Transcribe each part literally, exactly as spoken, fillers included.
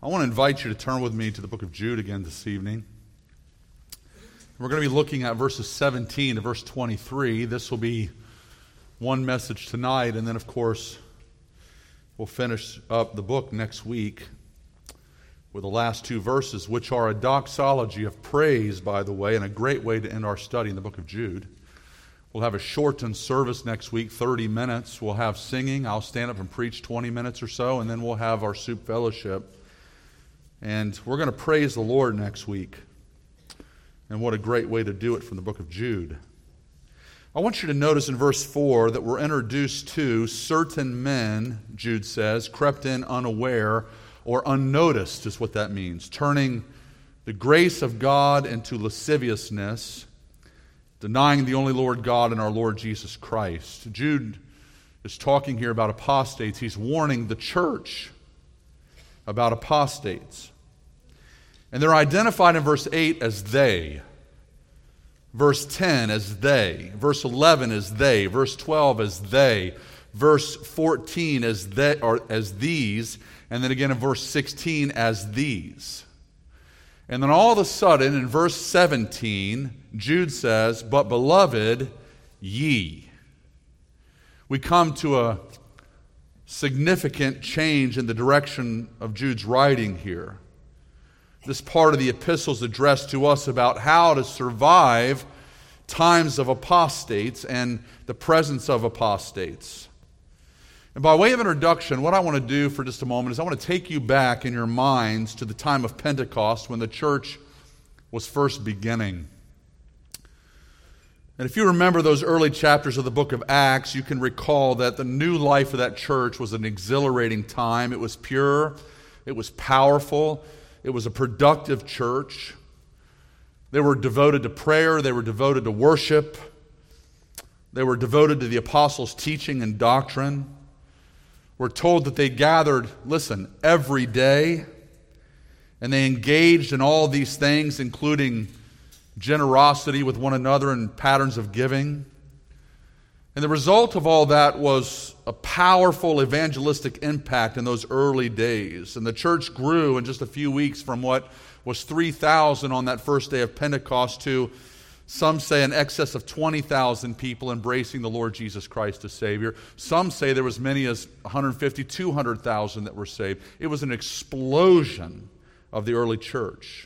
I want to invite you to turn with me to the book of Jude again this evening. We're going to be looking at verses seventeen to verse twenty-three. This will be one message tonight, and then, of course, we'll finish up the book next week with the last two verses, which are a doxology of praise, by the way, and a great way to end our study in the book of Jude. We'll have a shortened service next week, thirty minutes. We'll have singing. I'll stand up and preach twenty minutes or so, and then we'll have our soup fellowship. And we're going to praise the Lord next week. And what a great way to do it from the book of Jude. I want you to notice in verse four that we're introduced to certain men, Jude says, crept in unaware or unnoticed is what that means, turning the grace of God into lasciviousness, denying the only Lord God and our Lord Jesus Christ. Jude is talking here about apostates. He's warning the church about apostates. And they're identified in verse eight as they. Verse ten as they. Verse eleven as they. Verse twelve as they. Verse fourteen as they, or as these. And then again in verse sixteen as these. And then all of a sudden in verse seventeen, Jude says, "But beloved, ye." We come to a significant change in the direction of Jude's writing here. This part of the epistle is addressed to us about how to survive times of apostates and the presence of apostates. And by way of introduction, what I want to do for just a moment is I want to take you back in your minds to the time of Pentecost when the church was first beginning. And if you remember those early chapters of the book of Acts, you can recall that the new life of that church was an exhilarating time. It was pure, it was powerful, it was a productive church. They were devoted to prayer, they were devoted to worship, they were devoted to the apostles' teaching and doctrine. We're told that they gathered, listen, every day, and they engaged in all these things, including generosity with one another and patterns of giving. And the result of all that was a powerful evangelistic impact in those early days. And the church grew in just a few weeks from what was three thousand on that first day of Pentecost to, some say, in excess of twenty thousand people embracing the Lord Jesus Christ as Savior. Some say there was as many as one hundred fifty, two hundred thousand that were saved. It was an explosion of the early church.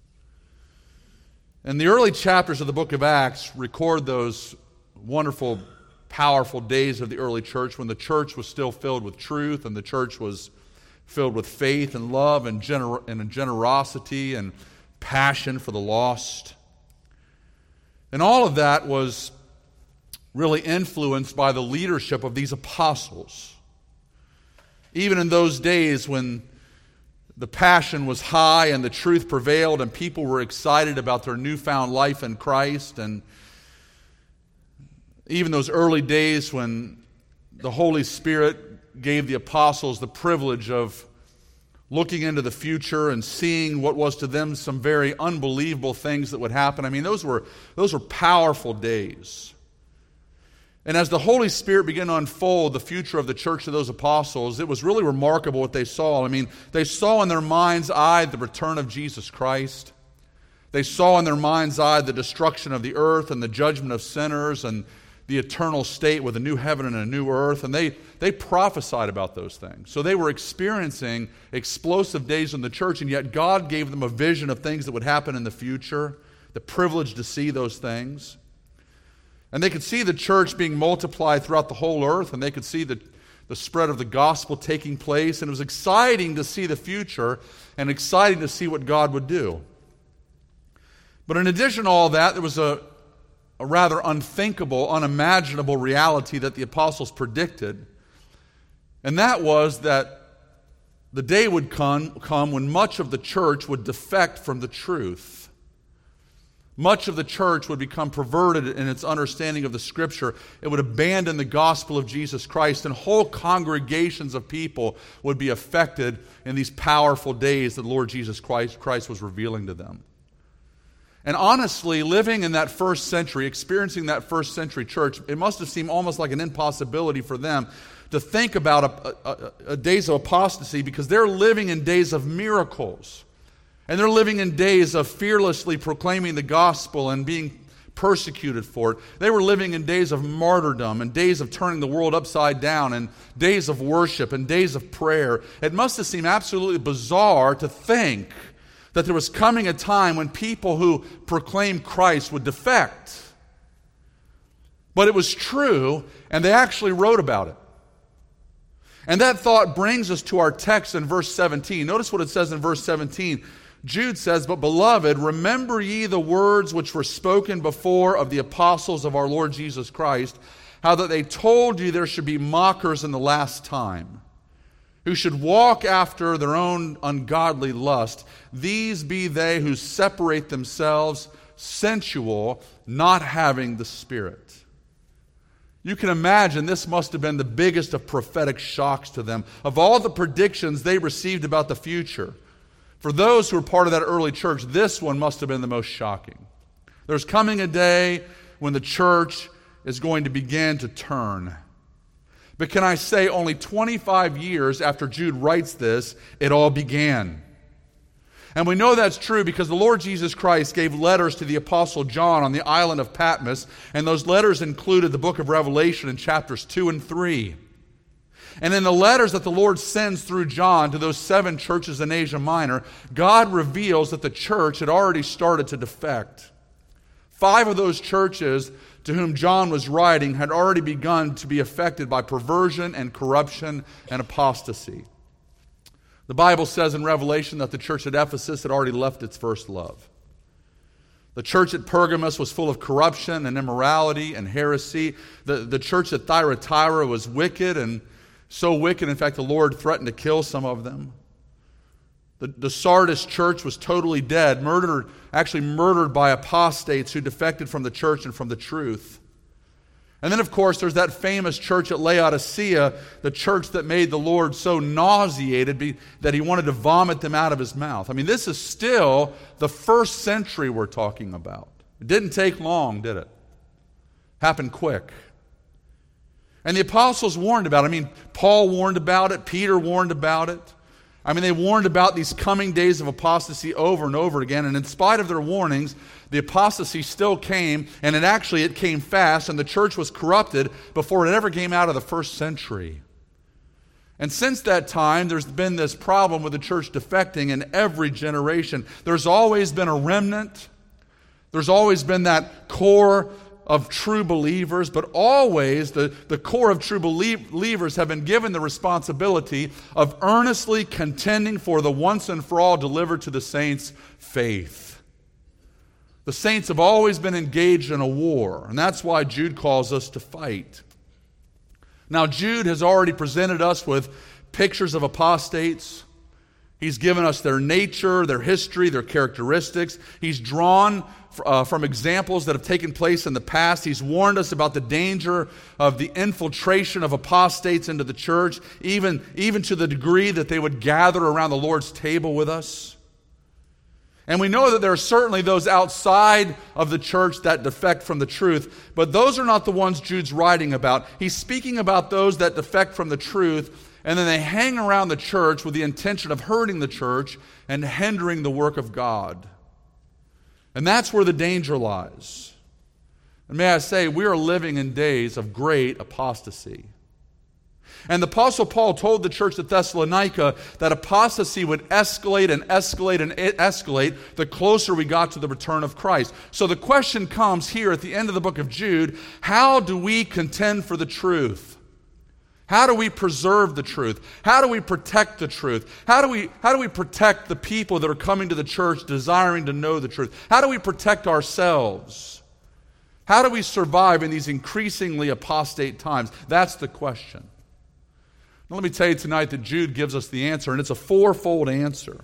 And the early chapters of the book of Acts record those wonderful, powerful days of the early church when the church was still filled with truth and the church was filled with faith and love and, gener- and generosity and passion for the lost. And all of that was really influenced by the leadership of these apostles. Even in those days when the passion was high and the truth prevailed and people were excited about their newfound life in Christ, and even those early days when the Holy Spirit gave the apostles the privilege of looking into the future and seeing what was to them some very unbelievable things that would happen. I mean, those were those were powerful days. And as the Holy Spirit began to unfold the future of the church of those apostles, it was really remarkable what they saw. I mean, they saw in their mind's eye the return of Jesus Christ. They saw in their mind's eye the destruction of the earth and the judgment of sinners and the eternal state with a new heaven and a new earth. And they, they prophesied about those things. So they were experiencing explosive days in the church, and yet God gave them a vision of things that would happen in the future, the privilege to see those things. And they could see the church being multiplied throughout the whole earth, and they could see the, the spread of the gospel taking place. And it was exciting to see the future and exciting to see what God would do. But in addition to all that, there was a, a rather unthinkable, unimaginable reality that the apostles predicted. And that was that the day would come, come when much of the church would defect from the truth. Much of the church would become perverted in its understanding of the Scripture. It would abandon the gospel of Jesus Christ, and whole congregations of people would be affected in these powerful days that the Lord Jesus Christ, Christ was revealing to them. And honestly, living in that first century, experiencing that first century church, it must have seemed almost like an impossibility for them to think about a, a, a days of apostasy because they're living in days of miracles. And they're living in days of fearlessly proclaiming the gospel and being persecuted for it. They were living in days of martyrdom and days of turning the world upside down and days of worship and days of prayer. It must have seemed absolutely bizarre to think that there was coming a time when people who proclaimed Christ would defect. But it was true, and they actually wrote about it. And that thought brings us to our text in verse seventeen. Notice what it says in verse seventeen. Jude says, "But beloved, remember ye the words which were spoken before of the apostles of our Lord Jesus Christ, how that they told you there should be mockers in the last time, who should walk after their own ungodly lust. These be they who separate themselves, sensual, not having the Spirit." You can imagine this must have been the biggest of prophetic shocks to them. Of all the predictions they received about the future, for those who were part of that early church, this one must have been the most shocking. There's coming a day when the church is going to begin to turn. But can I say, only twenty-five years after Jude writes this, it all began. And we know that's true because the Lord Jesus Christ gave letters to the Apostle John on the island of Patmos, and those letters included the book of Revelation in chapters two and three. And in the letters that the Lord sends through John to those seven churches in Asia Minor, God reveals that the church had already started to defect. Five of those churches to whom John was writing had already begun to be affected by perversion and corruption and apostasy. The Bible says in Revelation that the church at Ephesus had already left its first love. The church at Pergamos was full of corruption and immorality and heresy. The, the church at Thyatira was wicked, and so wicked, in fact, the Lord threatened to kill some of them. The, the Sardis church was totally dead, murdered, actually murdered by apostates who defected from the church and from the truth. And then, of course, there's that famous church at Laodicea, the church that made the Lord so nauseated be, that he wanted to vomit them out of his mouth. I mean, this is still the first century we're talking about. It didn't take long, did it? Happened quick. And the apostles warned about it. I mean, Paul warned about it. Peter warned about it. I mean, they warned about these coming days of apostasy over and over again. And in spite of their warnings, the apostasy still came. And it actually, it came fast. And the church was corrupted before it ever came out of the first century. And since that time, there's been this problem with the church defecting in every generation. There's always been a remnant. There's always been that core of true believers, but always the, the core of true believers have been given the responsibility of earnestly contending for the once and for all delivered to the saints faith. The saints have always been engaged in a war, and that's why Jude calls us to fight. Now, Jude has already presented us with pictures of apostates. He's given us their nature, their history, their characteristics. He's drawn uh, from examples that have taken place in the past. He's warned us about the danger of the infiltration of apostates into the church, even, even to the degree that they would gather around the Lord's table with us. And we know that there are certainly those outside of the church that defect from the truth, but those are not the ones Jude's writing about. He's speaking about those that defect from the truth, and then they hang around the church with the intention of hurting the church and hindering the work of God. And that's where the danger lies. And may I say, we are living in days of great apostasy. And the Apostle Paul told the church at Thessalonica that apostasy would escalate and escalate and escalate the closer we got to the return of Christ. So the question comes here at the end of the book of Jude, how do we contend for the truth? How do we preserve the truth? How do we protect the truth? How do we, how do we protect the people that are coming to the church desiring to know the truth? How do we protect ourselves? How do we survive in these increasingly apostate times? That's the question. Now, let me tell you tonight that Jude gives us the answer, and it's a fourfold answer.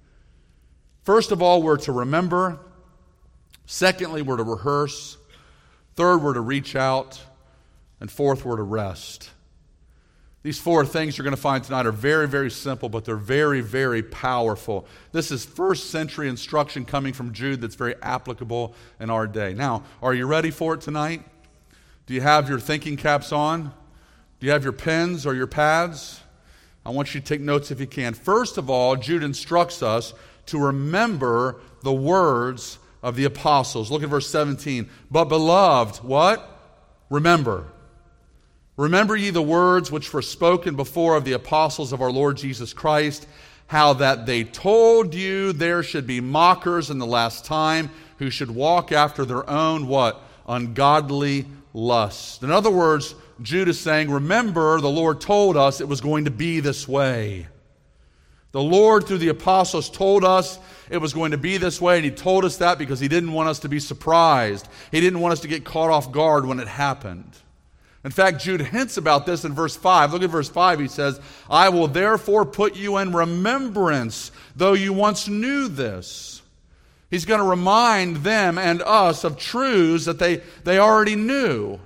First of all, we're to remember. Secondly, we're to rehearse. Third, we're to reach out. And fourth, we're to rest. These four things you're going to find tonight are very, very simple, but they're very, very powerful. This is first century instruction coming from Jude that's very applicable in our day. Now, are you ready for it tonight? Do you have your thinking caps on? Do you have your pens or your pads? I want you to take notes if you can. First of all, Jude instructs us to remember the words of the apostles. Look at verse seventeen. But beloved, what? Remember. Remember ye the words which were spoken before of the apostles of our Lord Jesus Christ, how that they told you there should be mockers in the last time, who should walk after their own, what? Ungodly lust. In other words, Jude is saying, remember, the Lord told us it was going to be this way. The Lord, through the apostles, told us it was going to be this way, and He told us that because He didn't want us to be surprised. He didn't want us to get caught off guard when it happened. In fact, Jude hints about this in verse five. Look at verse five. He says, I will therefore put you in remembrance, though you once knew this. He's going to remind them and us of truths that they, they already knew.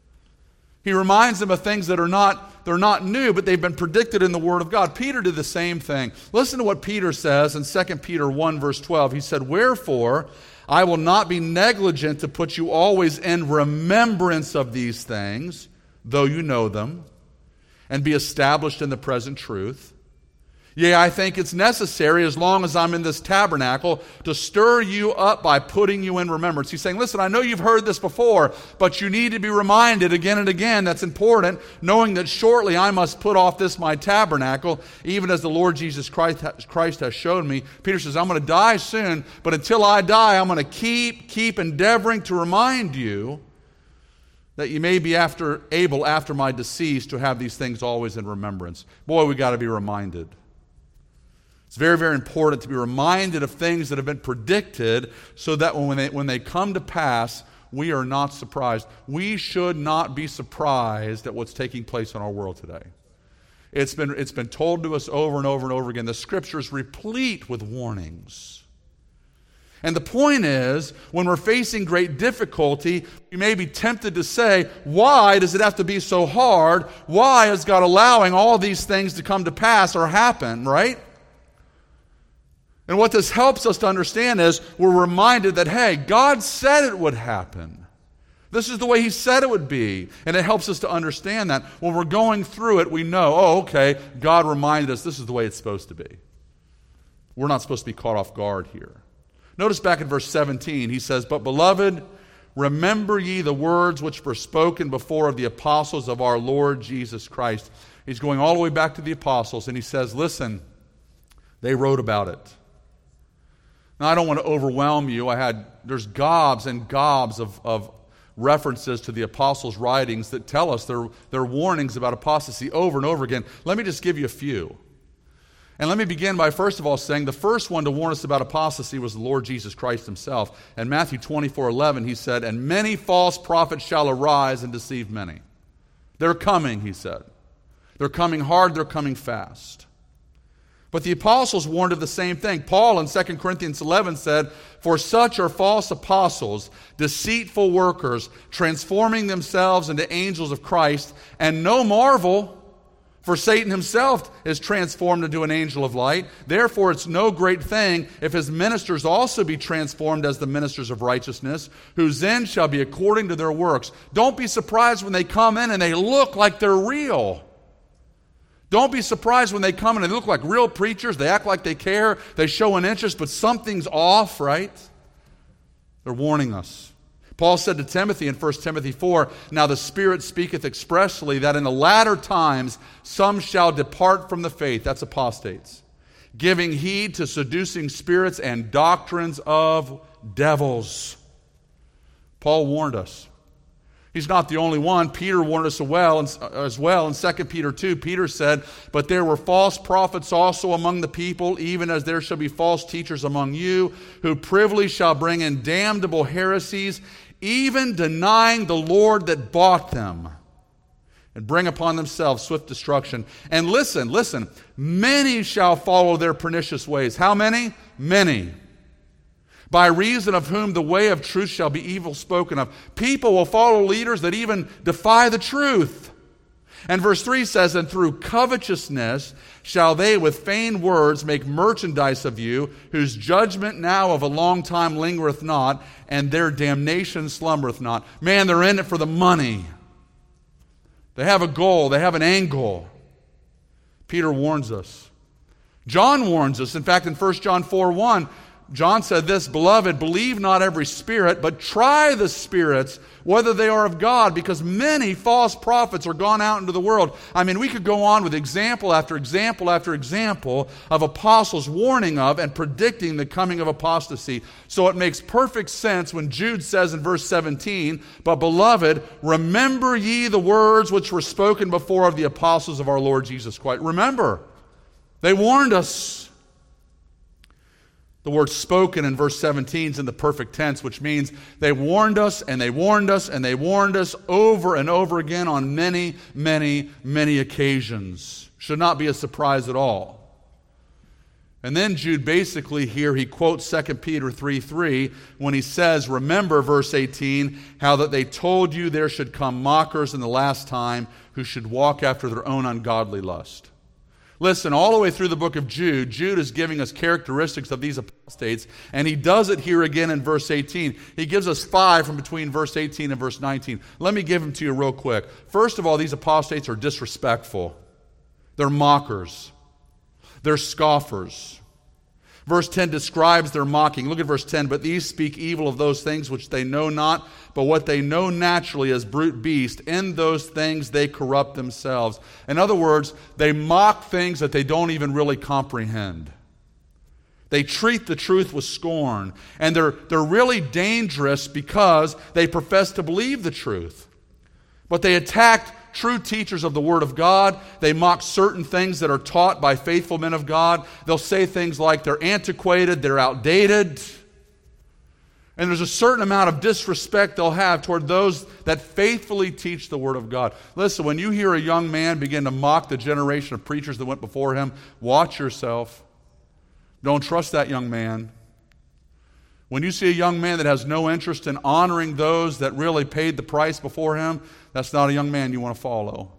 He reminds them of things that are not, they're not new, but they've been predicted in the Word of God. Peter did the same thing. Listen to what Peter says in Second Peter one, verse twelve. He said, wherefore, I will not be negligent to put you always in remembrance of these things, though you know them, and be established in the present truth. Yea, I think it's necessary, as long as I'm in this tabernacle, to stir you up by putting you in remembrance. He's saying, listen, I know you've heard this before, but you need to be reminded again and again. That's important, knowing that shortly I must put off this my tabernacle, even as the Lord Jesus Christ, Christ has shown me. Peter says, I'm going to die soon, but until I die, I'm going to keep, keep endeavoring to remind you that you may be after, able after my decease to have these things always in remembrance. Boy, we got to be reminded. It's very, very important to be reminded of things that have been predicted so that when they, when they come to pass, we are not surprised. We should not be surprised at what's taking place in our world today. It's been, it's been told to us over and over and over again. The Scripture is replete with warnings. And the point is, when we're facing great difficulty, we may be tempted to say, why does it have to be so hard? Why is God allowing all these things to come to pass or happen, right? And what this helps us to understand is we're reminded that, hey, God said it would happen. This is the way He said it would be. And it helps us to understand that. When we're going through it, we know, oh, okay, God reminded us this is the way it's supposed to be. We're not supposed to be caught off guard here. Notice back in verse seventeen, he says, but beloved, remember ye the words which were spoken before of the apostles of our Lord Jesus Christ. He's going all the way back to the apostles, and he says, listen, they wrote about it. Now, I don't want to overwhelm you. I had, there's gobs and gobs of, of references to the apostles' writings that tell us their, their warnings about apostasy over and over again. Let me just give you a few. And let me begin by first of all saying the first one to warn us about apostasy was the Lord Jesus Christ Himself. In Matthew twenty-four eleven, He said, and many false prophets shall arise and deceive many. They're coming, He said. They're coming hard, they're coming fast. But the apostles warned of the same thing. Paul in Second Corinthians eleven said, for such are false apostles, deceitful workers, transforming themselves into angels of Christ, and no marvel, for Satan himself is transformed into an angel of light. Therefore it's no great thing if his ministers also be transformed as the ministers of righteousness, whose end shall be according to their works. Don't be surprised when they come in and they look like they're real. Don't be surprised when they come in and they look like real preachers. They act like they care. They show an interest, but something's off, right? They're warning us. Paul said to Timothy in First Timothy four, now the Spirit speaketh expressly that in the latter times some shall depart from the faith. That's apostates. Giving heed to seducing spirits and doctrines of devils. Paul warned us. He's not the only one. Peter warned us as well. In Second Peter two, Peter said, but there were false prophets also among the people, even as there shall be false teachers among you, who privily shall bring in damnable heresies, even denying the Lord that bought them, and bring upon themselves swift destruction. And listen, listen, many shall follow their pernicious ways. How many? Many. By reason of whom the way of truth shall be evil spoken of. People will follow leaders that even defy the truth. And verse three says, and through covetousness shall they with feigned words make merchandise of you, whose judgment now of a long time lingereth not, and their damnation slumbereth not. Man, they're in it for the money. They have a goal. They have an angle. Peter warns us. John warns us. In fact, in First John four one, John said this, "Beloved, believe not every spirit, but try the spirits, whether they are of God, because many false prophets are gone out into the world." I mean, we could go on with example after example after example of apostles warning of and predicting the coming of apostasy. So it makes perfect sense when Jude says in verse seventeen, "But beloved, remember ye the words which were spoken before of the apostles of our Lord Jesus Christ." Remember, they warned us. The word spoken in verse seventeen is in the perfect tense, which means they warned us and they warned us and they warned us over and over again on many, many, many occasions. Should not be a surprise at all. And then Jude basically here, he quotes Second Peter three three when he says, "Remember," verse eighteen, "how that they told you there should come mockers in the last time who should walk after their own ungodly lust." Listen, all the way through the book of Jude, Jude is giving us characteristics of these apostates, and he does it here again in verse eighteen. He gives us five from between verse eighteen and verse nineteen. Let me give them to you real quick. First of all, these apostates are disrespectful. They're mockers. They're scoffers. Verse ten describes their mocking. Look at verse ten. "But these speak evil of those things which they know not, but what they know naturally as brute beast. In those things they corrupt themselves." In other words, they mock things that they don't even really comprehend. They treat the truth with scorn. And they're, they're really dangerous because they profess to believe the truth. But they attack true teachers of the Word of God. They mock certain things that are taught by faithful men of God. They'll say things like they're antiquated, they're outdated. And there's a certain amount of disrespect they'll have toward those that faithfully teach the Word of God. Listen, when you hear a young man begin to mock the generation of preachers that went before him, watch yourself. Don't trust that young man. When you see a young man that has no interest in honoring those that really paid the price before him, that's not a young man you want to follow.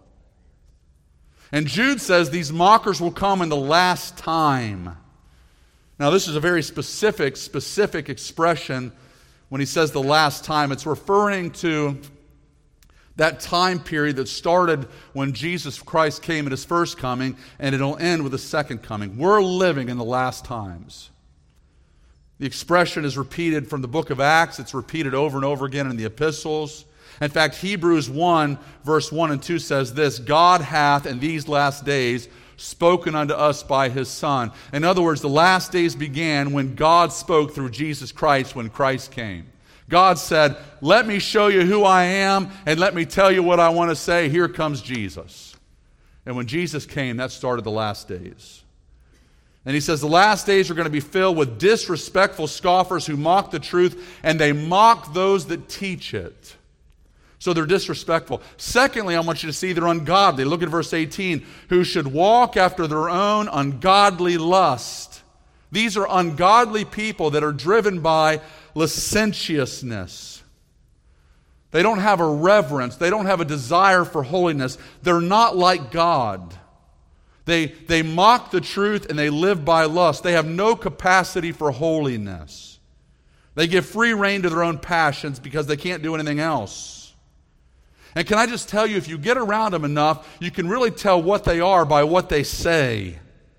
And Jude says these mockers will come in the last time. Now, this is a very specific, specific expression when he says the last time. It's referring to that time period that started when Jesus Christ came at his first coming, and it'll end with the second coming. We're living in the last times. The expression is repeated from the book of Acts. It's repeated over and over again in the epistles. In fact, Hebrews one, verse one and two says this, "God hath in these last days spoken unto us by his Son." In other words, the last days began when God spoke through Jesus Christ when Christ came. God said, "Let me show you who I am, and let me tell you what I want to say. Here comes Jesus." And when Jesus came, that started the last days. And he says the last days are going to be filled with disrespectful scoffers who mock the truth, and they mock those that teach it. So they're disrespectful. Secondly, I want you to see they're ungodly. Look at verse eighteen. "Who should walk after their own ungodly lust." These are ungodly people that are driven by licentiousness. They don't have a reverence. They don't have a desire for holiness. They're not like God. They, they mock the truth and they live by lust. They have no capacity for holiness. They give free rein to their own passions because they can't do anything else. And can I just tell you, if you get around them enough, you can really tell what they are by what they say.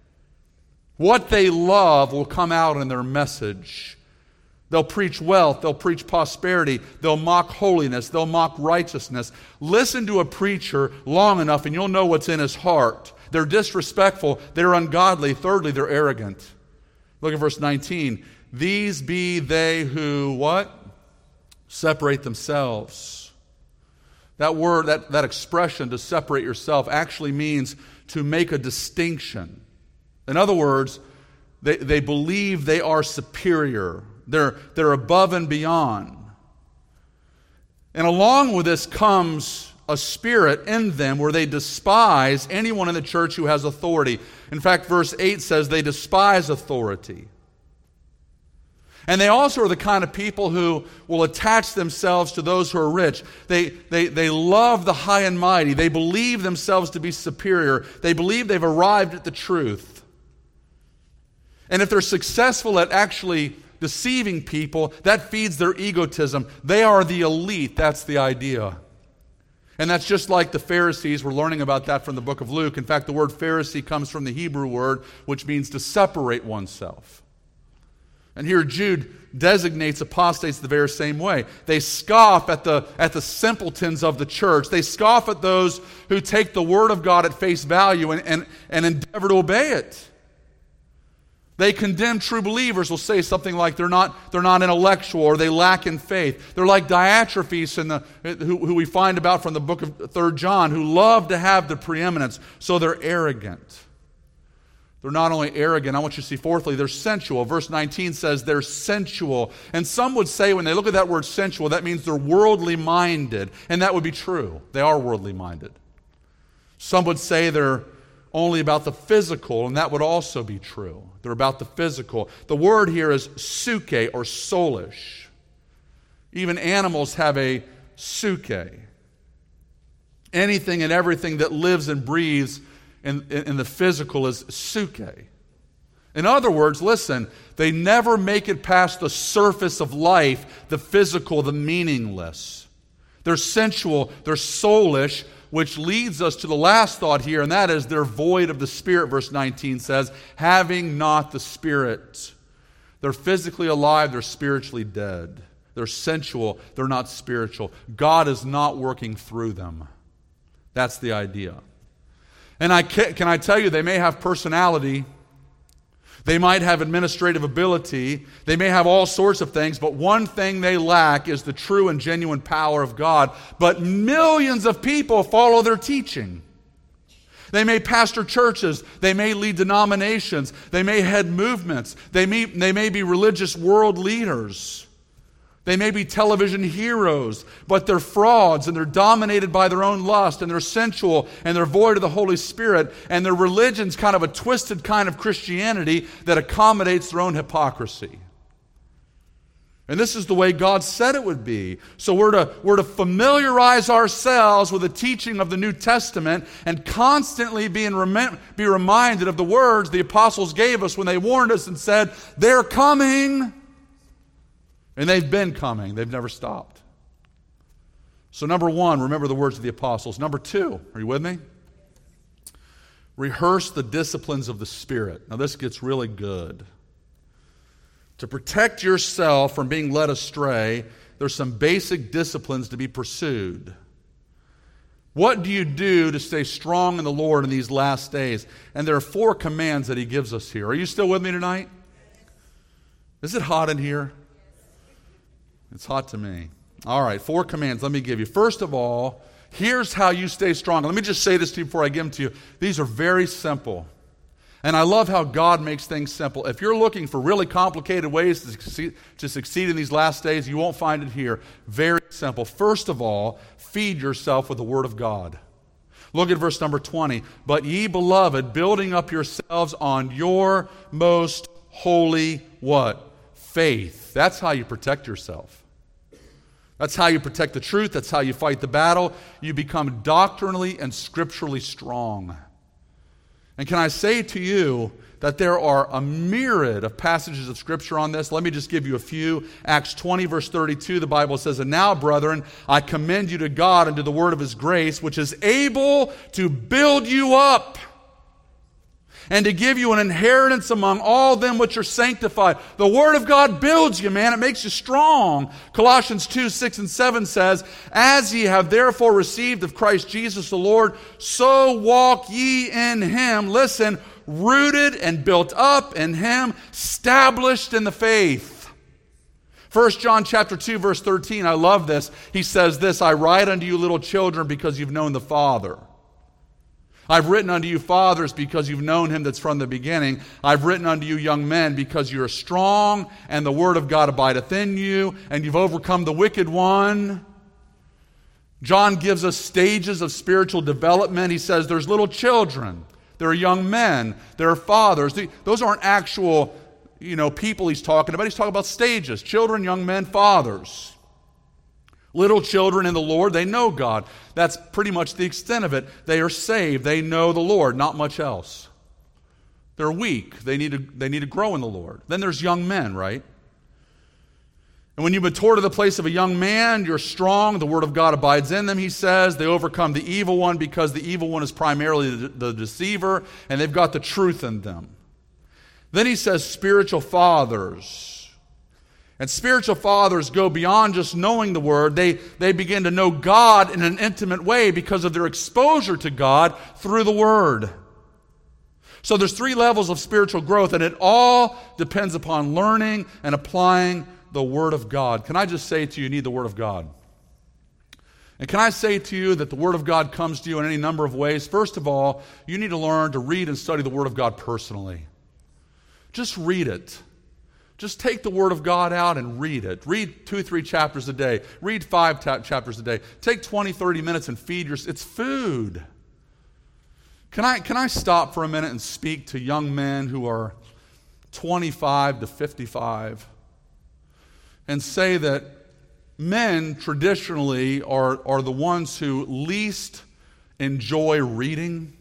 What they love will come out in their message. They'll preach wealth, they'll preach prosperity, they'll mock holiness, they'll mock righteousness. Listen to a preacher long enough and you'll know what's in his heart. They're disrespectful, they're ungodly. Thirdly, they're arrogant. Look at verse nineteen. "These be they who," what? "Separate themselves." That word, that, that expression, to separate yourself, actually means to make a distinction. In other words, they, they believe they are superior. They're, they're above and beyond. And along with this comes a spirit in them where they despise anyone in the church who has authority. In fact, verse eight says they despise authority. And they also are the kind of people who will attach themselves to those who are rich. They, they, they love the high and mighty. They believe themselves to be superior. They believe they've arrived at the truth. And if they're successful at actually deceiving people, that feeds their egotism. They are the elite. That's the idea. And that's just like the Pharisees. We're learning about that from the book of Luke. In fact, the word Pharisee comes from the Hebrew word, which means to separate oneself. And here Jude designates apostates the very same way. They scoff at the, at the simpletons of the church. They scoff at those who take the word of God at face value and, and, and endeavor to obey it. They condemn true believers, will say something like they're not, they're not intellectual or they lack in faith. They're like Diotrephes, in the, who, who we find about from the book of Third John, who love to have the preeminence, so they're arrogant. They're not only arrogant, I want you to see fourthly, they're sensual. Verse nineteen says they're sensual. And some would say when they look at that word sensual, that means they're worldly minded. And that would be true. They are worldly minded. Some would say they're only about the physical, and that would also be true. They're about the physical. The word here is suke or soulish. Even animals have a suke. Anything and everything that lives and breathes in, in, in the physical is suke. In other words, listen, they never make it past the surface of life, the physical, the meaningless. They're sensual, they're soulish, which leads us to the last thought here, and that is they're void of the Spirit, verse nineteen says, having not the Spirit. They're physically alive, they're spiritually dead. They're sensual, they're not spiritual. God is not working through them. That's the idea. And I can, can I tell you, they may have personality, they might have administrative ability, they may have all sorts of things, but one thing they lack is the true and genuine power of God. But millions of people follow their teaching. They may pastor churches, they may lead denominations, they may head movements, they may, they may be religious world leaders. They may be television heroes, but they're frauds and they're dominated by their own lust and they're sensual and they're void of the Holy Spirit and their religion's kind of a twisted kind of Christianity that accommodates their own hypocrisy. And this is the way God said it would be. So we're to, we're to familiarize ourselves with the teaching of the New Testament and constantly be, in rem- be reminded of the words the apostles gave us when they warned us and said, they're coming. And they've been coming. They've never stopped. So number one, remember the words of the apostles. Number two, are you with me? Rehearse the disciplines of the Spirit. Now this gets really good. To protect yourself from being led astray, there's some basic disciplines to be pursued. What do you do to stay strong in the Lord in these last days? And there are four commands that He gives us here. Are you still with me tonight? Is it hot in here? It's hot to me. All right, four commands let me give you. First of all, here's how you stay strong. Let me just say this to you before I give them to you. These are very simple. And I love how God makes things simple. If you're looking for really complicated ways to succeed, to succeed in these last days, you won't find it here. Very simple. First of all, feed yourself with the Word of God. Look at verse number twenty. But ye beloved, building up yourselves on your most holy what? Faith. That's how you protect yourself. That's how you protect the truth. That's how you fight the battle. You become doctrinally and scripturally strong. And can I say to you that there are a myriad of passages of Scripture on this? Let me just give you a few. Acts twenty, verse thirty-two, the Bible says, And now, brethren, I commend you to God and to the word of His grace, which is able to build you up and to give you an inheritance among all them which are sanctified. The Word of God builds you, man. It makes you strong. Colossians two, six and seven says, As ye have therefore received of Christ Jesus the Lord, so walk ye in Him. Listen, rooted and built up in Him, established in the faith. First John chapter two, verse thirteen, I love this. He says this, I write unto you little children because you've known the Father. I've written unto you fathers because you've known Him that's from the beginning. I've written unto you young men because you are strong and the word of God abideth in you and you've overcome the wicked one. John gives us stages of spiritual development. He says there's little children, there are young men, there are fathers. Those aren't actual, you know, people he's talking about. He's talking about stages, children, young men, fathers. Little children in the Lord, they know God. That's pretty much the extent of it. They are saved. They know the Lord, not much else. They're weak. They need to, they need to grow in the Lord. Then there's young men, right? And when you mature to the place of a young man, you're strong. The word of God abides in them, he says. They overcome the evil one because the evil one is primarily the, the deceiver, and they've got the truth in them. Then he says spiritual fathers. And spiritual fathers go beyond just knowing the word. They, they begin to know God in an intimate way because of their exposure to God through the word. So there's three levels of spiritual growth, and it all depends upon learning and applying the Word of God. Can I just say to you, you need the Word of God? And can I say to you that the Word of God comes to you in any number of ways? First of all, you need to learn to read and study the Word of God personally. Just read it. Just take the Word of God out and read it. Read two, three chapters a day. Read five ta- chapters a day. Take twenty, thirty minutes and feed your... It's food. Can I, can I stop for a minute and speak to young men who are twenty-five to fifty-five and say that men traditionally are, are the ones who least enjoy reading?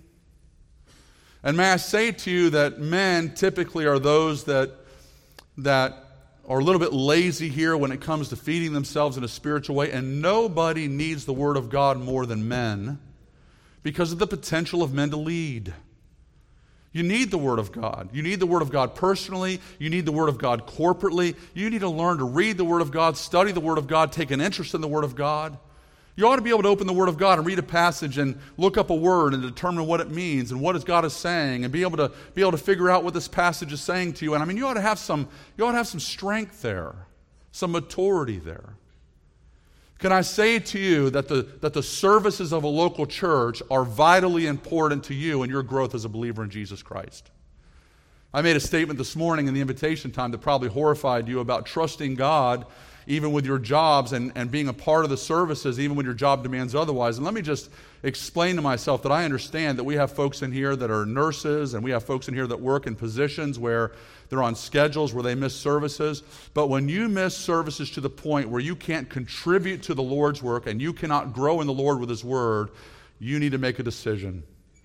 And may I say to you that men typically are those that, that are a little bit lazy here when it comes to feeding themselves in a spiritual way, and nobody needs the Word of God more than men, because of the potential of men to lead. You need the Word of God. You need the Word of God personally. You need the Word of God corporately. You need to learn to read the Word of God, study the Word of God, take an interest in the Word of God. You ought to be able to open the Word of God and read a passage and look up a word and determine what it means and what is God is saying, and be able to be able to figure out what this passage is saying to you. And I mean, you ought to have some you ought to have some strength there, some maturity there. Can I say to you that the, that the services of a local church are vitally important to you and your growth as a believer in Jesus Christ? I made a statement this morning in the invitation time that probably horrified you about trusting God even with your jobs and, and being a part of the services even when your job demands otherwise. And let me just explain to myself that I understand that we have folks in here that are nurses, and we have folks in here that work in positions where they're on schedules where they miss services. But when you miss services to the point where you can't contribute to the Lord's work and you cannot grow in the Lord with His Word, you need to make a decision.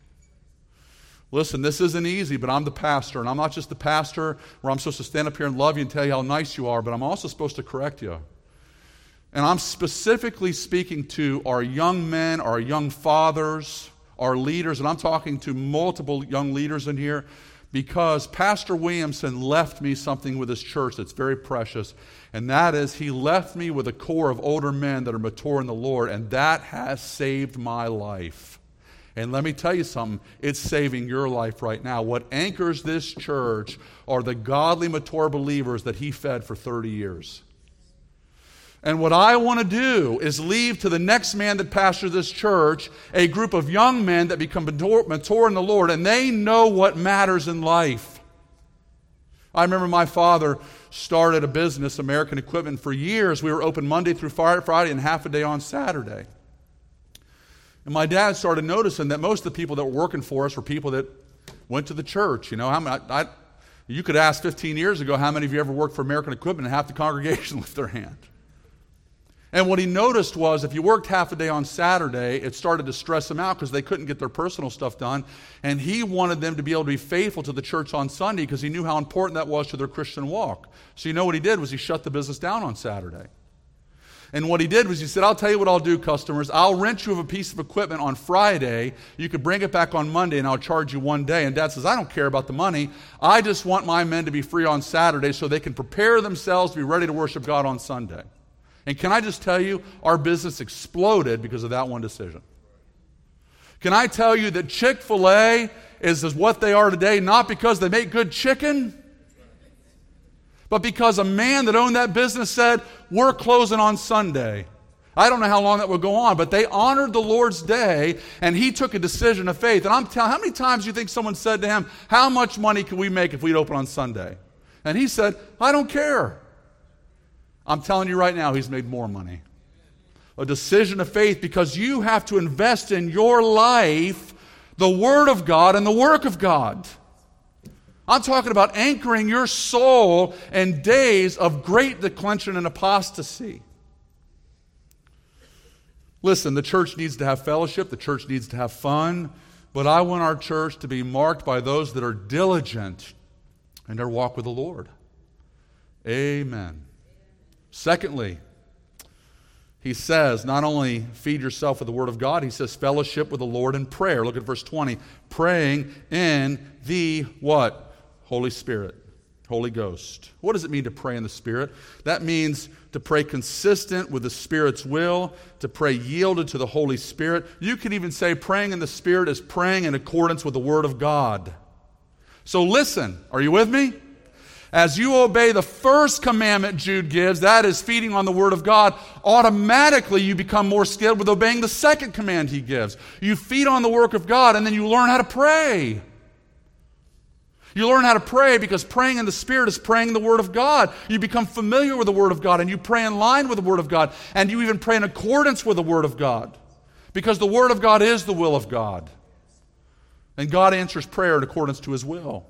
Listen, this isn't easy, but I'm the pastor, and I'm not just the pastor where I'm supposed to stand up here and love you and tell you how nice you are, but I'm also supposed to correct you. And I'm specifically speaking to our young men, our young fathers, our leaders, and I'm talking to multiple young leaders in here, because Pastor Williamson left me something with his church that's very precious, and that is he left me with a core of older men that are mature in the Lord, and that has saved my life. And let me tell you something, it's saving your life right now. What anchors this church are the godly, mature believers that he fed for thirty years. And what I want to do is leave to the next man that pastors this church a group of young men that become mature, mature in the Lord, and they know what matters in life. I remember my father started a business, American Equipment, for years. We were open Monday through Friday and half a day on Saturday. And my dad started noticing that most of the people that were working for us were people that went to the church. You know, how many, I, you could ask fifteen years ago, how many of you ever worked for American Equipment, and half the congregation lift their hand. And what he noticed was if you worked half a day on Saturday, it started to stress them out because they couldn't get their personal stuff done. And he wanted them to be able to be faithful to the church on Sunday because he knew how important that was to their Christian walk. So you know what he did was he shut the business down on Saturday. And what he did was he said, I'll tell you what I'll do, customers. I'll rent you of a piece of equipment on Friday. You could bring it back on Monday, and I'll charge you one day. And Dad says, I don't care about the money. I just want my men to be free on Saturday so they can prepare themselves to be ready to worship God on Sunday. And can I just tell you, our business exploded because of that one decision. Can I tell you that Chick-fil-A is, is what they are today, not because they make good chicken, but because a man that owned that business said, we're closing on Sunday. I don't know how long that would go on, but they honored the Lord's day, and he took a decision of faith. And I'm telling, how many times do you think someone said to him, how much money can we make if we'd open on Sunday? And he said, I don't care. I'm telling you right now, he's made more money. A decision of faith, because you have to invest in your life the Word of God and the work of God. I'm talking about anchoring your soul in days of great declension and apostasy. Listen, the church needs to have fellowship. The church needs to have fun. But I want our church to be marked by those that are diligent in their walk with the Lord. Amen. Secondly, he says, not only feed yourself with the Word of God, he says fellowship with the Lord in prayer. Look at verse twenty. Praying in the what? Holy Spirit. Holy Ghost. What does it mean to pray in the Spirit? That means to pray consistent with the Spirit's will, to pray yielded to the Holy Spirit. You could even say praying in the Spirit is praying in accordance with the Word of God. So listen, are you with me? As you obey the first commandment Jude gives, that is feeding on the Word of God, automatically you become more skilled with obeying the second command he gives. You feed on the work of God, and then you learn how to pray. You learn how to pray because praying in the Spirit is praying the Word of God. You become familiar with the Word of God, and you pray in line with the Word of God, and you even pray in accordance with the Word of God, because the Word of God is the will of God. And God answers prayer in accordance to His will.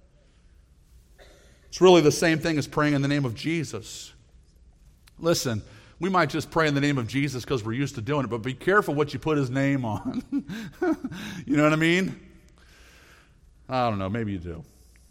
It's really the same thing as praying in the name of Jesus. Listen, we might just pray in the name of Jesus because we're used to doing it, but be careful what you put His name on. You know what I mean? I don't know, maybe you do.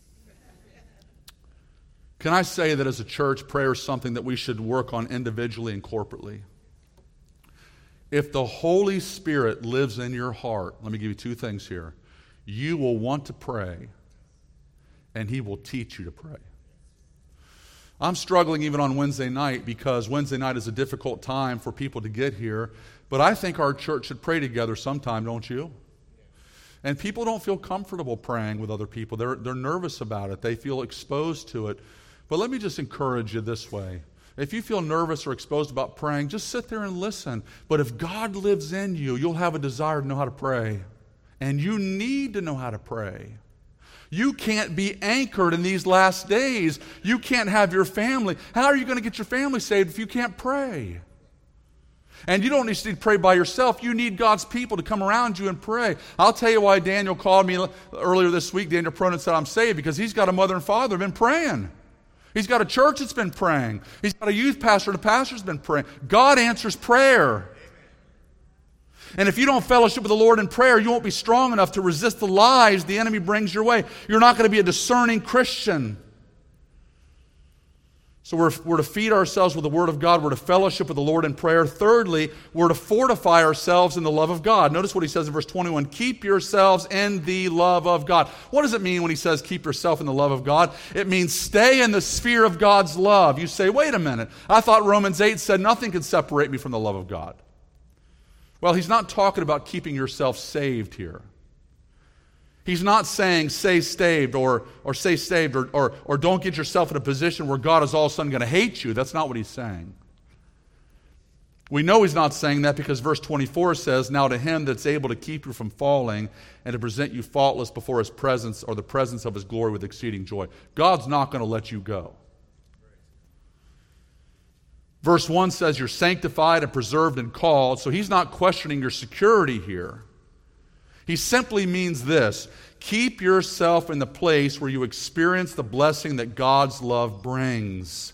Can I say that as a church, prayer is something that we should work on individually and corporately? If the Holy Spirit lives in your heart, let me give you two things here. You will want to pray, and He will teach you to pray. I'm struggling even on Wednesday night because Wednesday night is a difficult time for people to get here, but I think our church should pray together sometime, don't you? And people don't feel comfortable praying with other people. They're, they're nervous about it. They feel exposed to it. But let me just encourage you this way. If you feel nervous or exposed about praying, just sit there and listen. But if God lives in you, you'll have a desire to know how to pray. And you need to know how to pray. You can't be anchored in these last days. You can't have your family. How are you going to get your family saved if you can't pray? And you don't need to pray by yourself. You need God's people to come around you and pray. I'll tell you why Daniel called me earlier this week. Daniel Pronin said, I'm saved because he's got a mother and father who have been praying. He's got a church that's been praying. He's got a youth pastor. The pastor's been praying. God answers prayer. And if you don't fellowship with the Lord in prayer, you won't be strong enough to resist the lies the enemy brings your way. You're not going to be a discerning Christian. So we're, we're to feed ourselves with the Word of God. We're to fellowship with the Lord in prayer. Thirdly, we're to fortify ourselves in the love of God. Notice what he says in verse twenty-one. Keep yourselves in the love of God. What does it mean when he says keep yourself in the love of God? It means stay in the sphere of God's love. You say, wait a minute. I thought Romans eight said nothing can separate me from the love of God. Well, he's not talking about keeping yourself saved here. He's not saying stay saved or, or stay saved or, or, or don't get yourself in a position where God is all of a sudden going to hate you. That's not what he's saying. We know he's not saying that because verse twenty-four says, now to him that's able to keep you from falling and to present you faultless before his presence or the presence of his glory with exceeding joy. God's not going to let you go. Verse one says you're sanctified and preserved and called, so he's not questioning your security here. He simply means this: keep yourself in the place where you experience the blessing that God's love brings.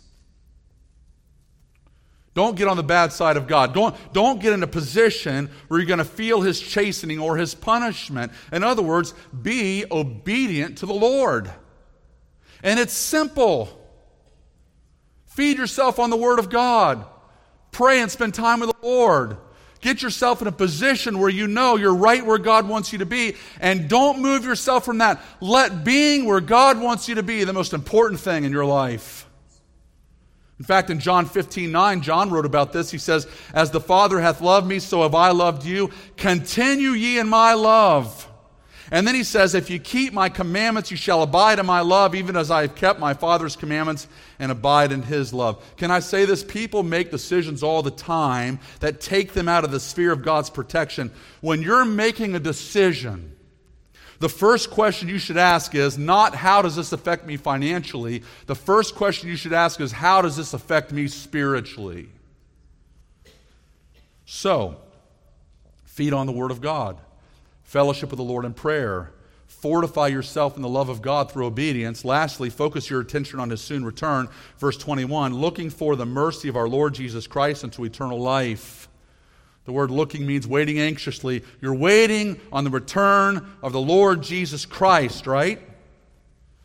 Don't get on the bad side of God. Don't, don't get in a position where you're going to feel His chastening or His punishment. In other words, be obedient to the Lord. And it's simple. Feed yourself on the Word of God. Pray and spend time with the Lord. Get yourself in a position where you know you're right where God wants you to be, and don't move yourself from that. Let being where God wants you to be the most important thing in your life. In fact, in John fifteen nine, John wrote about this. He says, as the Father hath loved me, so have I loved you. Continue ye in my love. And then he says, if you keep my commandments, you shall abide in my love, even as I have kept my Father's commandments and abide in his love. Can I say this? People make decisions all the time that take them out of the sphere of God's protection. When you're making a decision, the first question you should ask is not how does this affect me financially. The first question you should ask is how does this affect me spiritually? So, feed on the Word of God. Fellowship with the Lord in prayer. Fortify yourself in the love of God through obedience. Lastly, focus your attention on His soon return. Verse twenty-one, looking for the mercy of our Lord Jesus Christ unto eternal life. The word looking means waiting anxiously. You're waiting on the return of the Lord Jesus Christ, right?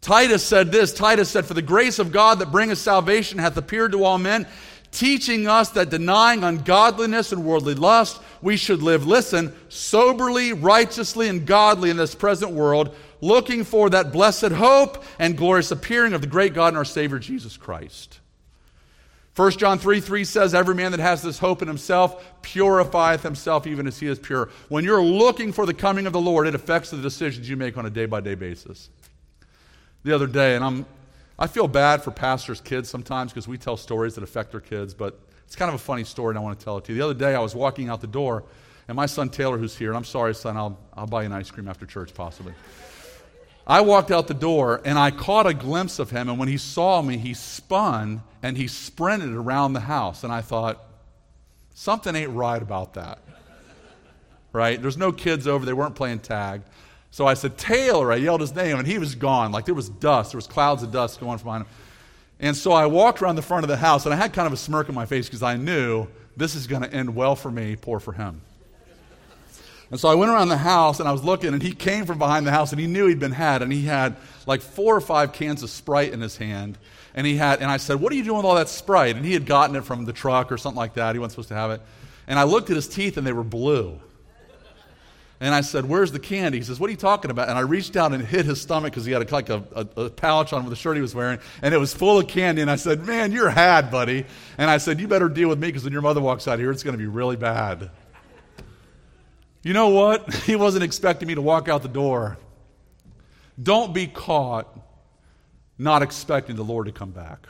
Titus said this, Titus said, "For the grace of God that bringeth salvation hath appeared to all men, teaching us that denying ungodliness and worldly lust, we should live," listen, "soberly, righteously, and godly in this present world, looking for that blessed hope and glorious appearing of the great God and our Savior Jesus Christ." First John three three says, "Every man that has this hope in himself purifieth himself even as he is pure." When you're looking for the coming of the Lord, it affects the decisions you make on a day-by-day basis. The other day, and I'm, I feel bad for pastors' kids sometimes because we tell stories that affect their kids, but it's kind of a funny story and I want to tell it to you. The other day I was walking out the door, and my son Taylor, who's here, and I'm sorry son, I'll, I'll buy you an ice cream after church possibly. I walked out the door and I caught a glimpse of him, and when he saw me, he spun and he sprinted around the house, and I thought, something ain't right about that. Right? There's no kids over, they weren't playing tag. So I said, "Taylor," I yelled his name, and he was gone. Like there was dust, there was clouds of dust going from behind him. And so I walked around the front of the house, and I had kind of a smirk on my face because I knew this is going to end well for me, poor for him. And so I went around the house, and I was looking, and he came from behind the house, and he knew he'd been had, and he had like four or five cans of Sprite in his hand. And he had, and I said, "What are you doing with all that Sprite?" And he had gotten it from the truck or something like that. He wasn't supposed to have it. And I looked at his teeth, and they were blue. And I said, "Where's the candy?" He says, "What are you talking about?" And I reached down and hit his stomach because he had a, like a, a, a pouch on with the shirt he was wearing, and it was full of candy. And I said, "Man, you're had, buddy." And I said, "You better deal with me because when your mother walks out here, it's going to be really bad." You know what? He wasn't expecting me to walk out the door. Don't be caught not expecting the Lord to come back.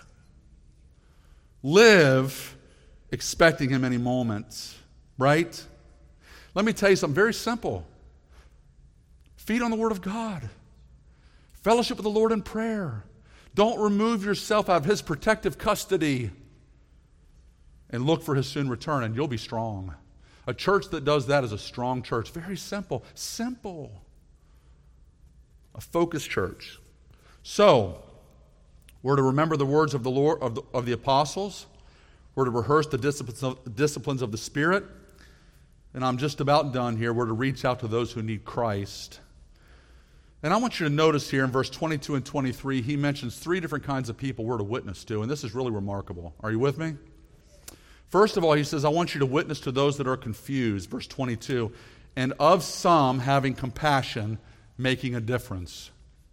Live expecting Him any moment, right? Let me tell you something very simple. Feed on the Word of God. Fellowship with the Lord in prayer. Don't remove yourself out of His protective custody. And look for His soon return, and you'll be strong. A church that does that is a strong church. Very simple. Simple. A focused church. So, we're to remember the words of the Lord of the, of the apostles. We're to rehearse the disciplines of, disciplines of the Spirit. And I'm just about done here. We're to reach out to those who need Christ. And I want you to notice here in verse twenty-two and twenty-three, he mentions three different kinds of people we're to witness to. And this is really remarkable. Are you with me? First of all, he says, "I want you to witness to those that are confused." Verse twenty-two, "And of some having compassion, making a difference."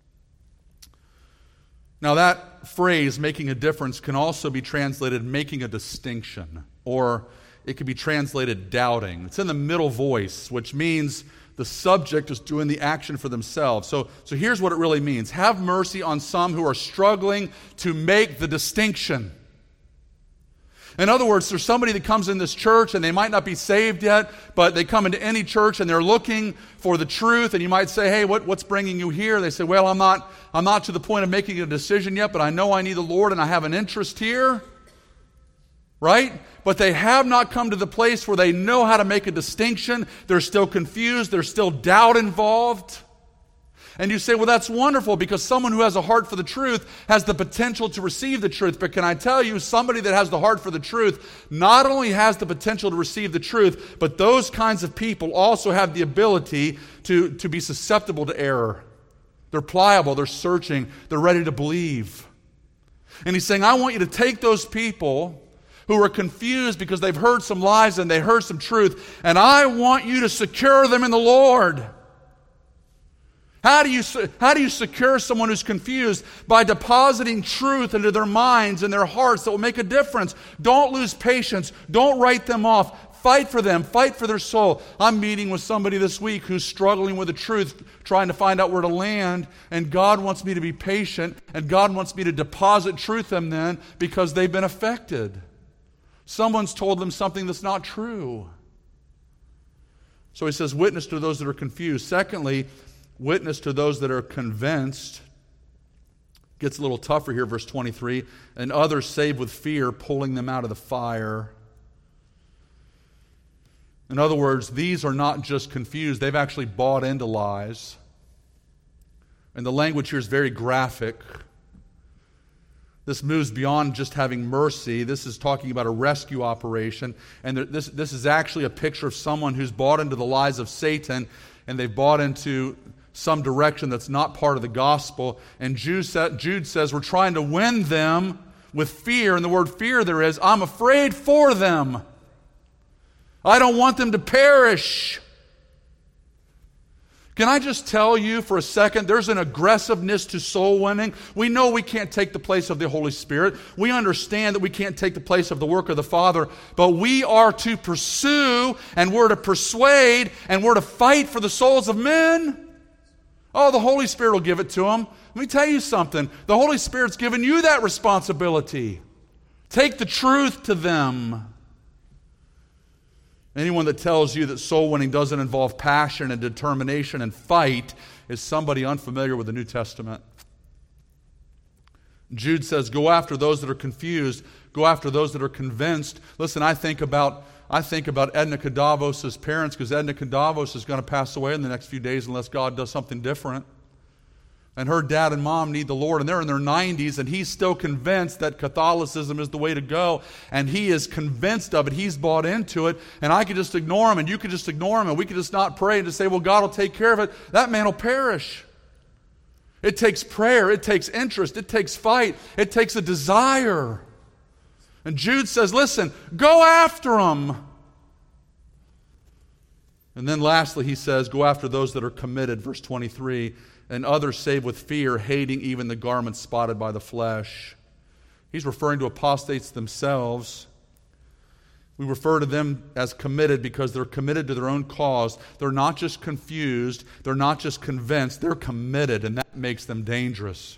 Now that phrase, making a difference, can also be translated making a distinction, or it could be translated doubting. It's in the middle voice, which means the subject is doing the action for themselves. So, so here's what it really means. Have mercy on some who are struggling to make the distinction. In other words, there's somebody that comes in this church and they might not be saved yet, but they come into any church and they're looking for the truth, and you might say, "Hey, what, what's bringing you here?" They say, "Well, I'm not, I'm not to the point of making a decision yet, but I know I need the Lord and I have an interest here." Right? But they have not come to the place where they know how to make a distinction. They're still confused. There's still doubt involved. And you say, "Well, that's wonderful because someone who has a heart for the truth has the potential to receive the truth." But can I tell you, somebody that has the heart for the truth not only has the potential to receive the truth, but those kinds of people also have the ability to, to be susceptible to error. They're pliable. They're searching. They're ready to believe. And he's saying, I want you to take those people who are confused because they've heard some lies and they heard some truth, and I want you to secure them in the Lord. How do you, how do you secure someone who's confused? By depositing truth into their minds and their hearts that will make a difference. Don't lose patience. Don't write them off. Fight for them. Fight for their soul. I'm meeting with somebody this week who's struggling with the truth, trying to find out where to land, and God wants me to be patient, and God wants me to deposit truth in them because they've been affected. Someone's told them something that's not true. So he says, witness to those that are confused. Secondly, witness to those that are convinced. Gets a little tougher here, verse twenty-three. And others save with fear, pulling them out of the fire. In other words, these are not just confused. They've actually bought into lies. And the language here is very graphic. This moves beyond just having mercy. This is talking about a rescue operation. And this, this is actually a picture of someone who's bought into the lies of Satan, and they've bought into some direction that's not part of the gospel. And Jude says we're trying to win them with fear. And the word fear there is, I'm afraid for them. I don't want them to perish. Can I just tell you for a second, there's an aggressiveness to soul winning. We know we can't take the place of the Holy Spirit. We understand that we can't take the place of the work of the Father, but we are to pursue, and we're to persuade, and we're to fight for the souls of men. Oh, the Holy Spirit will give it to them. Let me tell you something. The Holy Spirit's given you that responsibility. Take the truth to them. Anyone that tells you that soul winning doesn't involve passion and determination and fight is somebody unfamiliar with the New Testament. Jude says, go after those that are confused. Go after those that are convinced. Listen, I think about I think about Edna Kadavos' parents, because Edna Kadavos is going to pass away in the next few days unless God does something different. And her dad and mom need the Lord, and they're in their nineties, and he's still convinced that Catholicism is the way to go, and he is convinced of it. He's bought into it, and I could just ignore him, and you could just ignore him, and we could just not pray and just say, well, God will take care of it. That man will perish. It takes prayer. It takes interest. It takes fight. It takes a desire. And Jude says, listen, go after them. And then lastly, he says, go after those that are committed, verse twenty-three, and others save with fear, hating even the garments spotted by the flesh. He's referring to apostates themselves. We refer to them as committed because they're committed to their own cause. They're not just confused. They're not just convinced. They're committed, and that makes them dangerous.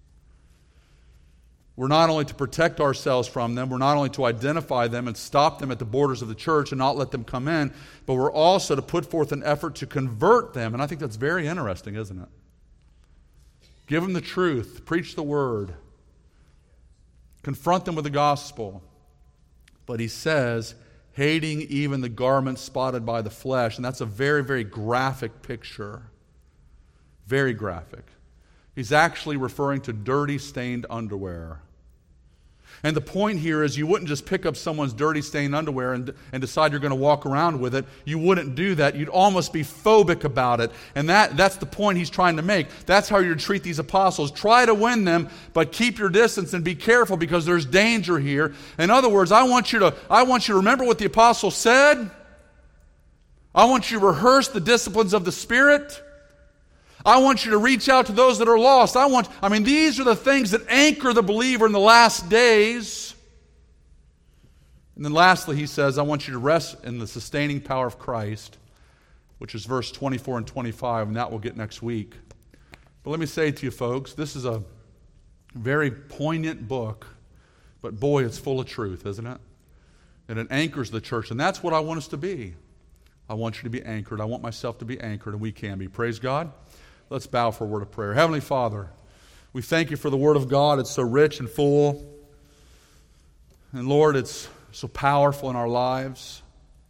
We're not only to protect ourselves from them, we're not only to identify them and stop them at the borders of the church and not let them come in, but we're also to put forth an effort to convert them. And I think that's very interesting, isn't it? Give them the truth. Preach the word. Confront them with the gospel. But he says, hating even the garments spotted by the flesh. And that's a very, very graphic picture. Very graphic. He's actually referring to dirty, stained underwear. And the point here is you wouldn't just pick up someone's dirty, stained underwear and, and decide you're going to walk around with it. You wouldn't do that. You'd almost be phobic about it. And that, that's the point he's trying to make. That's how you treat these apostles. Try to win them, but keep your distance and be careful because there's danger here. In other words, I want you to, I want you to remember what the apostle said. I want you to rehearse the disciplines of the Spirit. I want you to reach out to those that are lost. I want, I mean, these are the things that anchor the believer in the last days. And then lastly, he says, I want you to rest in the sustaining power of Christ, which is verse twenty-four and twenty-five, and that we'll get next week. But let me say to you folks, this is a very poignant book, but boy, it's full of truth, isn't it? And it anchors the church, and that's what I want us to be. I want you to be anchored. I want myself to be anchored, and we can be. Praise God. Let's bow for a word of prayer. Heavenly Father, we thank you for the Word of God. It's so rich and full. And Lord, it's so powerful in our lives.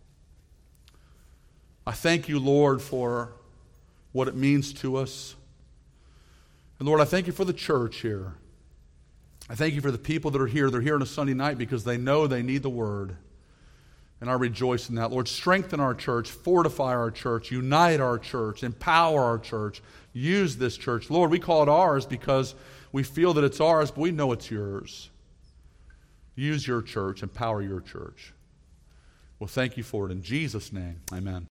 I thank you, Lord, for what it means to us. And Lord, I thank you for the church here. I thank you for the people that are here. They're here on a Sunday night because they know they need the Word. And I rejoice in that. Lord, strengthen our church, fortify our church, unite our church, empower our church, use this church. Lord, we call it ours because we feel that it's ours, but we know it's yours. Use your church, empower your church. Well, thank you for it. In Jesus' name, amen.